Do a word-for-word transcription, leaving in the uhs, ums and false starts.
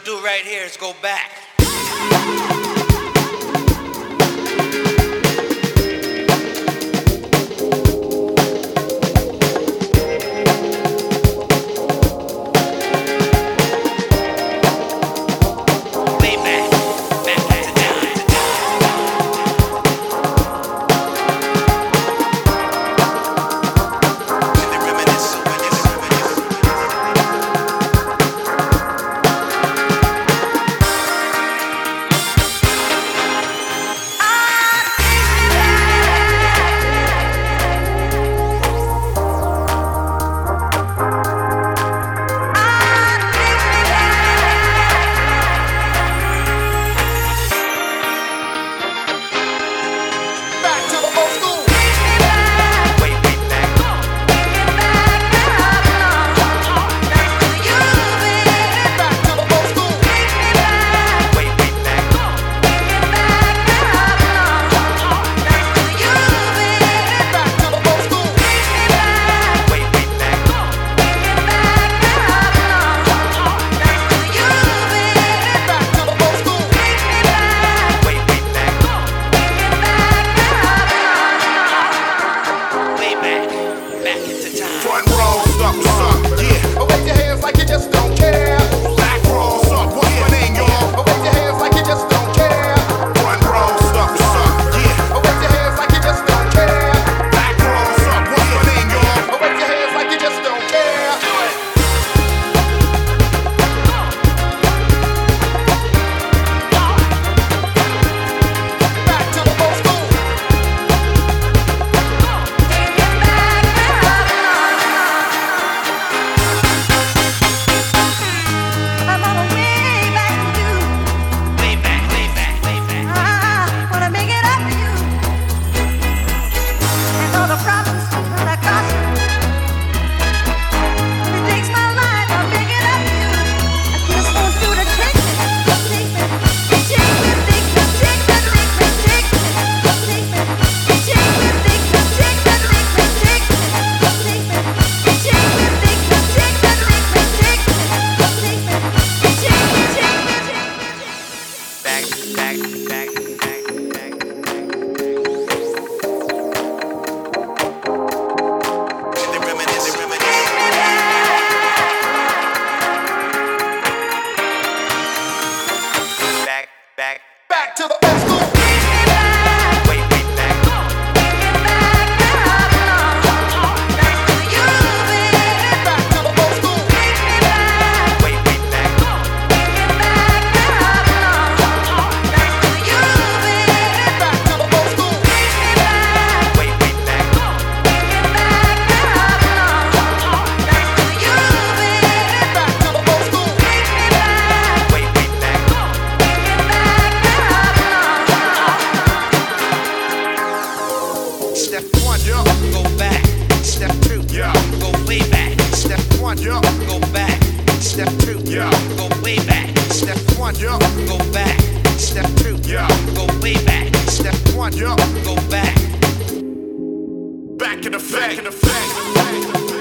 gonna do right here is go back. Back to the old school. Step one, yo, go back. Step two, yo, go way back. Step one, yo, go back. Step two, yo, go way back. Step one, yo, go back. Step two, yo, go way back. Step one, yo, go back. Back in the fact, in the fact.